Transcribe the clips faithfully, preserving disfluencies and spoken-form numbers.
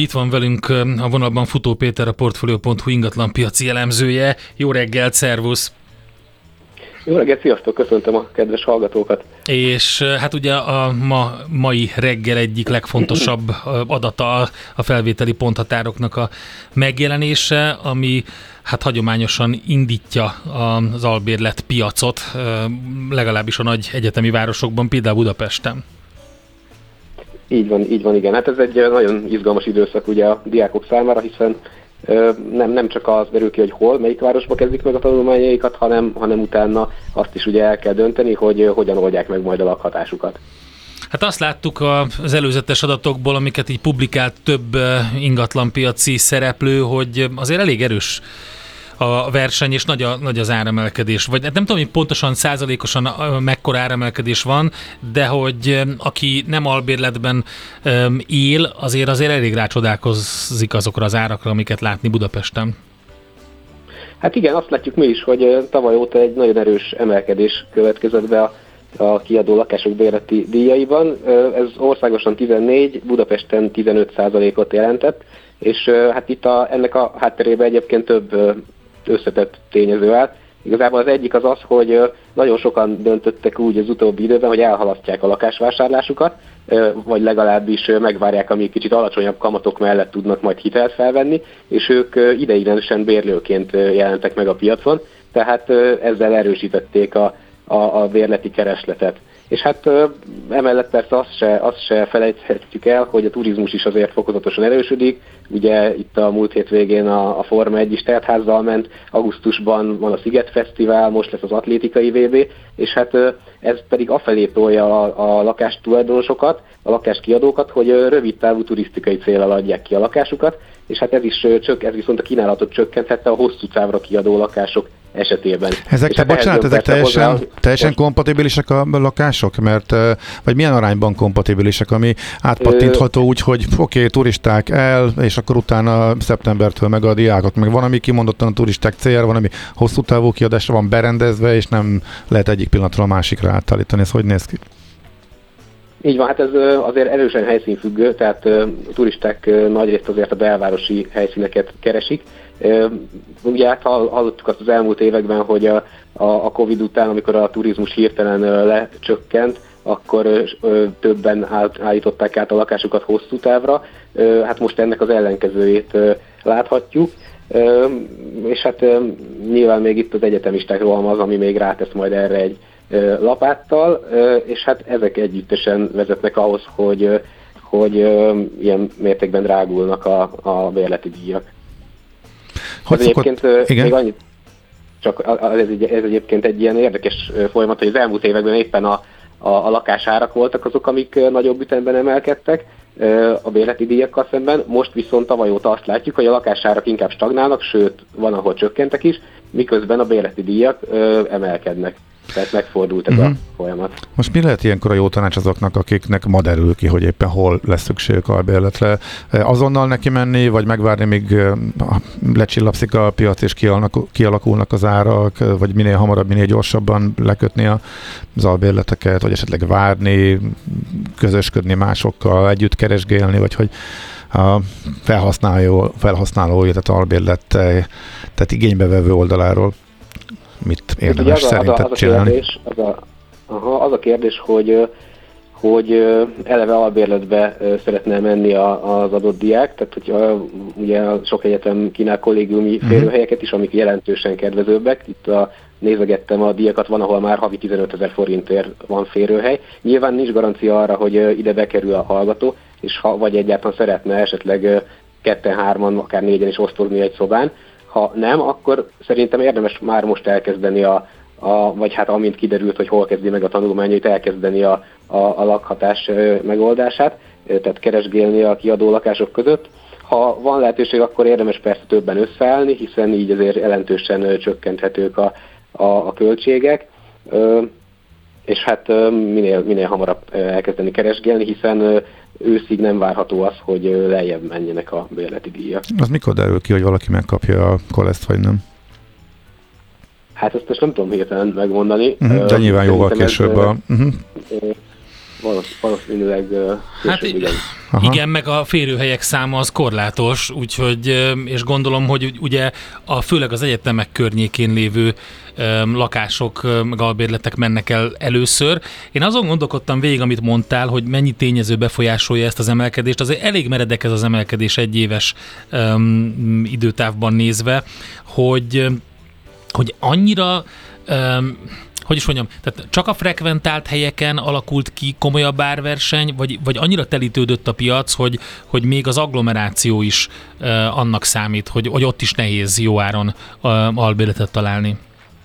itt van velünk a vonalban Futó Péter, a Portfolio pont hu ingatlanpiaci elemzője. Jó reggelt, szervusz! Jó reggelt, sziasztok, köszöntöm a kedves hallgatókat! És hát ugye a ma, mai reggel egyik legfontosabb adata a felvételi ponthatároknak a megjelenése, ami hát hagyományosan indítja az albérlet piacot, legalábbis a nagy egyetemi városokban, például Budapesten. Így van, így van, igen. Hát ez egy nagyon izgalmas időszak ugye a diákok számára, hiszen nem, nem csak az derül ki, hogy hol, melyik városba kezdik meg a tanulmányaikat, hanem, hanem utána azt is ugye el kell dönteni, hogy hogyan oldják meg majd a lakhatásukat. Hát azt láttuk az előzetes adatokból, amiket így publikált több ingatlanpiaci szereplő, hogy azért elég erős a verseny, és nagy, a, nagy az áremelkedés. Vagy nem tudom, hogy pontosan százalékosan mekkora áremelkedés van, de hogy aki nem albérletben él, azért azért elég rácsodálkozik azokra az árakra, amiket látni Budapesten. Hát igen, azt látjuk mi is, hogy tavaly óta egy nagyon erős emelkedés következett be a, a kiadó lakások bérleti díjaiban. Ez országosan tizennégy, Budapesten tizenöt százalékot jelentett, és hát itt a, ennek a hátterében egyébként több összetett tényező áll. Igazából az egyik az az, hogy nagyon sokan döntöttek úgy az utóbbi időben, hogy elhalasztják a lakásvásárlásukat, vagy legalábbis megvárják, amíg kicsit alacsonyabb kamatok mellett tudnak majd hitelt felvenni, és ők ideiglenesen bérlőként jelentek meg a piacon, tehát ezzel erősítették a, a, a bérleti keresletet. És hát emellett persze azt se, azt se felejthetjük el, hogy a turizmus is azért fokozatosan erősödik. Ugye itt a múlt hétvégén a, a Forma egy is teltházzal ment, augusztusban van a Sziget Fesztivál, most lesz az atlétikai vé bé, és hát ez pedig afelé tolja a, a lakástulajdonosokat, a lakáskiadókat, hogy rövid távú turisztikai céllal adják ki a lakásukat, és hát ez is csök, ez viszont a kínálatot csökkenthette a hosszú távra kiadó lakások esetében. Ezek, te, bocsánat, ezek teljesen, hozzá, teljesen most... kompatibilisek a lakások? Mert, vagy milyen arányban kompatibilisek, ami átpattintható úgy, hogy oké, okay, turisták el, és akkor utána szeptembertől meg a diákok. Meg van, ami kimondottan a turisták céljára, van, ami hosszú távú kiadásra van berendezve, és nem lehet egyik pillanatról a másikra átállítani. Ez hogy néz ki? Így van, hát ez azért erősen helyszínfüggő, tehát a turisták nagyrészt azért a belvárosi helyszíneket keresik. Ugye hát hallottuk azt az elmúlt években, hogy a, a Covid után, amikor a turizmus hirtelen lecsökkent, akkor többen állították át a lakásukat hosszú távra. Hát most ennek az ellenkezőjét láthatjuk. És hát nyilván még itt az egyetemisták roham az, ami még rátesz majd erre egy lapáttal, és hát ezek együttesen vezetnek ahhoz, hogy, hogy ilyen mértékben drágulnak a, a bérleti díjak. Hogy ez szokott... egyébként Igen? még annyit, csak ez, ez egyébként egy ilyen érdekes folyamat, hogy az elmúlt években éppen a, a, a lakásárak voltak azok, amik nagyobb ütemben emelkedtek a bérleti díjakkal szemben. Most viszont tavaly óta azt látjuk, hogy a lakásárak inkább stagnálnak, sőt, van, ahol csökkentek is, miközben a bérleti díjak emelkednek. Tehát megfordult ez uh-huh. a folyamat. Most mi lehet ilyenkor a jó tanács azoknak, akiknek ma derül ki, hogy éppen hol lesz szükségük albérletre? Azonnal neki menni, vagy megvárni, míg lecsillapszik a piac és kialakulnak az árak, vagy minél hamarabb, minél gyorsabban lekötni az albérleteket, vagy esetleg várni, közösködni másokkal, együtt keresgélni, vagy hogy a felhasználó, felhasználó tehát albérlet, tehát igénybevevő oldaláról mit érdemes az szerinted az a, az csinálni? A kérdés, az, a, aha, az a kérdés, hogy, hogy eleve albérletbe szeretne menni az adott diák, tehát hogy ugye sok egyetem kínál kollégiumi uh-huh. férőhelyeket is, amik jelentősen kedvezőbbek. Itt a, nézegettem a díjakat, van, ahol már havi tizenötezer forintért van férőhely. Nyilván nincs garancia arra, hogy ide bekerül a hallgató, és ha vagy egyáltalán szeretne esetleg ketten-hárman, akár négyen is osztozni egy szobán. Ha nem, akkor szerintem érdemes már most elkezdeni, a, a, vagy hát amint kiderült, hogy hol kezdi meg a tanulmányait, elkezdeni a, a, a lakhatás megoldását, tehát keresgélni a kiadó lakások között. Ha van lehetőség, akkor érdemes persze többen összeállni, hiszen így azért jelentősen csökkenthetők a, a, a költségek, és hát minél, minél hamarabb elkezdeni keresgélni, hiszen őszig nem várható az, hogy lejjebb menjenek a bérleti díjak. Az mikor derül ki, hogy valaki megkapja a koleszt, vagy nem? Hát ezt most nem tudom hirtelen megmondani. Uh-huh, de nyilván jóval később. Ez, a... uh-huh. valószínűleg hát igen. Igen, meg a férőhelyek száma az korlátos, úgyhogy, és gondolom, hogy ugye a, főleg az egyetemek környékén lévő um, lakások, meg albérletek mennek el először. Én azon gondolkodtam végig, amit mondtál, hogy mennyi tényező befolyásolja ezt az emelkedést. Azért elég meredek ez az emelkedés egyéves um, időtávban nézve, hogy, hogy annyira... Um, hogy is mondjam, tehát csak a frekventált helyeken alakult ki komolyabb árverseny, vagy, vagy annyira telítődött a piac, hogy, hogy még az agglomeráció is uh, annak számít, hogy, hogy ott is nehéz jó áron uh, albérletet találni?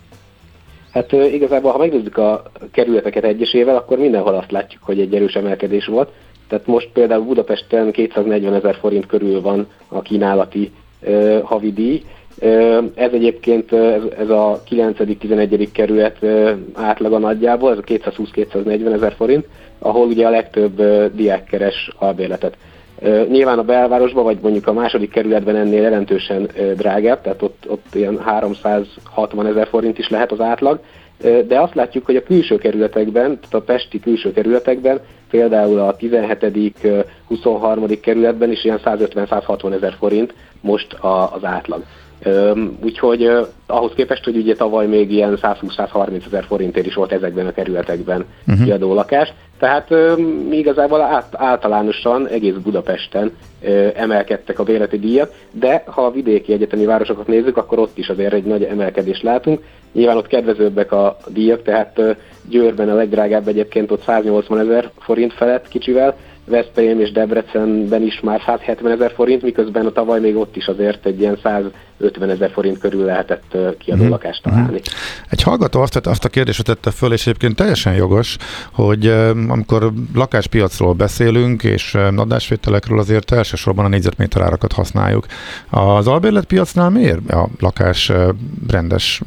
Hát uh, igazából, ha megnézzük a kerületeket egyesével, akkor mindenhol azt látjuk, hogy egy erős emelkedés volt. Tehát most például Budapesten kétszáznegyvenezer forint körül van a kínálati uh, havidíj. Ez egyébként ez, ez a kilencedik-tizenegyedik kerület átlaga nagyjából, ez a kétszázhúsz-kétszáznegyven ezer forint, ahol ugye a legtöbb diák keres albérletet. Nyilván a belvárosban, vagy mondjuk a második kerületben ennél jelentősen drágább, tehát ott, ott ilyen háromszázhatvan ezer forint is lehet az átlag, de azt látjuk, hogy a külső kerületekben, tehát a pesti külső kerületekben, például a tizenhetedik huszonharmadik kerületben is ilyen százötven-százhatvan ezer forint most a, az átlag. Um, úgyhogy uh, ahhoz képest, hogy ugye tavaly még ilyen százhúsz-százharminc ezer forintért is volt ezekben a kerületekben uh-huh. kiadó lakás. Tehát um, igazából át, általánosan egész Budapesten uh, emelkedtek a bérleti díjak, de ha a vidéki egyetemi városokat nézzük, akkor ott is azért egy nagy emelkedést látunk. Nyilván ott kedvezőbbek a díjak, tehát uh, Győrben a legdrágább egyébként ott száznyolcvan ezer forint felett kicsivel, Veszprém és Debrecenben is már százhetven ezer forint, miközben a tavaly még ott is azért egy ilyen százötven ezer forint körül lehetett kiadó hmm. lakást találni. Egy hallgató azt, azt a kérdést tette föl, és egyébként teljesen jogos, hogy amikor lakáspiacról beszélünk, és adásvételekről, azért elsősorban a négyzetméter árakat használjuk. Az albérletpiacnál miért a lakás rendes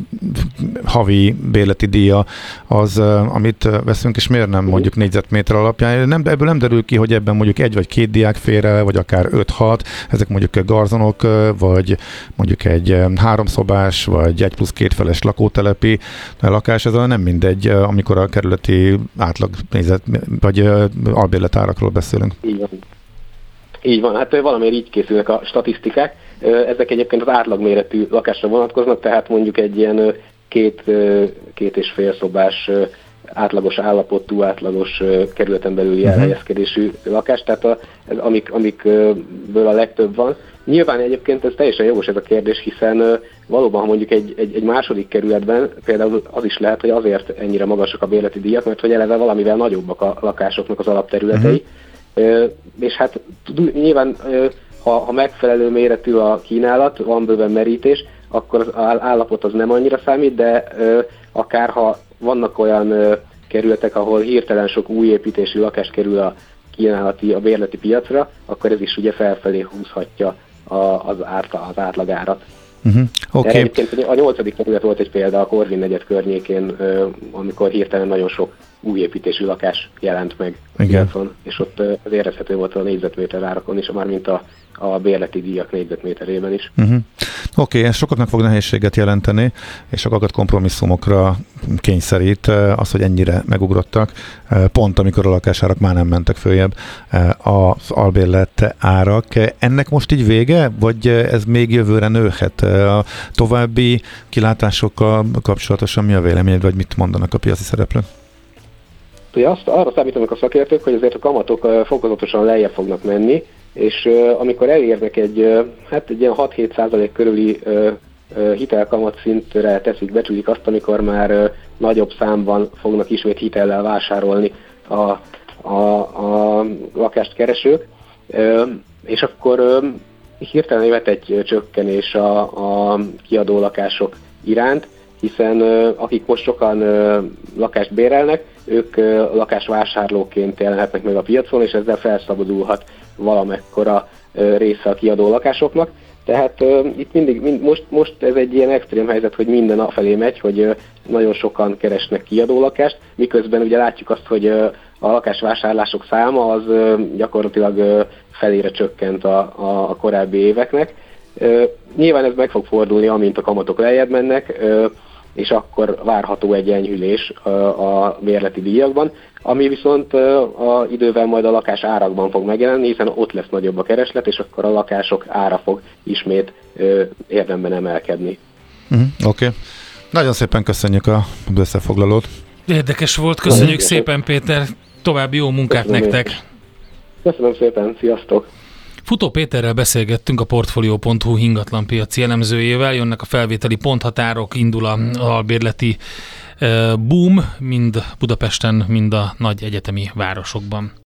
havi bérleti díja az, amit veszünk, és miért nem mondjuk négyzetméter alapján? Nem, ebből nem derül ki, hogy ebben mondjuk egy vagy két diák fér el, vagy akár öt-hat, ezek mondjuk garzonok, vagy mondjuk egy háromszobás, vagy egy plusz két feles lakótelepi lakás, ez nem mindegy, amikor a kerületi átlag nézet, vagy albérletárakról beszélünk. Így van. Így van, hát valamiért így készülnek a statisztikák. Ezek egyébként az átlagméretű lakásra vonatkoznak, tehát mondjuk egy ilyen két, két és fél szobás átlagos állapotú, átlagos kerületen belüli elhelyezkedésű lakás, tehát a, ez, amik, amikből a legtöbb van. Nyilván egyébként ez teljesen jogos ez a kérdés, hiszen valóban, ha mondjuk egy, egy, egy második kerületben például az is lehet, hogy azért ennyire magasak a bérleti díjak, mert hogy eleve valamivel nagyobbak a lakásoknak az alapterületei. Uh-huh. És hát nyilván, ha, ha megfelelő méretű a kínálat, van bőven merítés, akkor az állapot az nem annyira számít, de akár ha vannak olyan ö, kerületek, ahol hirtelen sok új építésű lakás kerül a kínálati, a bérleti piacra, akkor ez is ugye felfelé húzhatja a, az, átla, az átlagárat. Uh-huh. Okay. Egyébként a nyolcadik kerület volt egy példa a Korvin negyed környékén, ö, amikor hirtelen nagyon sok új építésű lakás jelent meg piacon, és ott ö, az érezhető volt a négyzetméter árakon is, mármint a a bérleti díjak négyzetméterében is. Uh-huh. Oké, okay, ez sokaknak fog nehézséget jelenteni, és sokakat kompromisszumokra kényszerít az, hogy ennyire megugrottak, pont amikor a lakásárak már nem mentek följebb az albérlet árak. Ennek most így vége, vagy ez még jövőre nőhet? A további kilátásokkal kapcsolatosan mi a véleményed, vagy mit mondanak a piaci szereplők? Ugye azt, arra számítanak a szakértők, hogy azért a kamatok fokozatosan lejjebb fognak menni, és uh, amikor elérnek egy, uh, hát egy ilyen hat-hét százalék körüli uh, uh, hitelkamat szintre teszik, becsülik azt, amikor már uh, nagyobb számban fognak ismét hitellel vásárolni a, a, a lakást keresők, uh, és akkor uh, hirtelen jöhet egy csökkenés a, a kiadó lakások iránt, hiszen uh, akik most sokan uh, lakást bérelnek, ők uh, lakásvásárlóként jelenhetnek meg a piacon, és ezzel felszabadulhat valamekkora uh, része a kiadó lakásoknak. Tehát uh, itt mindig, mind, most, most ez egy ilyen extrém helyzet, hogy minden afelé megy, hogy uh, nagyon sokan keresnek kiadó lakást, miközben ugye látjuk azt, hogy uh, a lakásvásárlások száma az uh, gyakorlatilag uh, felére csökkent a, a, a korábbi éveknek. Uh, nyilván ez meg fog fordulni, amint a kamatok lejjebb mennek, uh, és akkor várható egy enyhülés uh, a bérleti díjakban. ami viszont a idővel majd a lakás árakban fog megjelenni, hiszen ott lesz nagyobb a kereslet, és akkor a lakások ára fog ismét érdemben emelkedni. Uh-huh, Oké. Okay. Nagyon szépen köszönjük a összefoglalót. Érdekes volt, köszönjük szépen, Péter, további jó munkát Köszönöm nektek. Én. Köszönöm szépen, sziasztok! Futó Péterrel beszélgettünk, a Portfolio pont hu ingatlanpiaci elemzőjével, jönnek a felvételi ponthatárok, indul a albérleti boom, mind Budapesten, mind a nagy egyetemi városokban.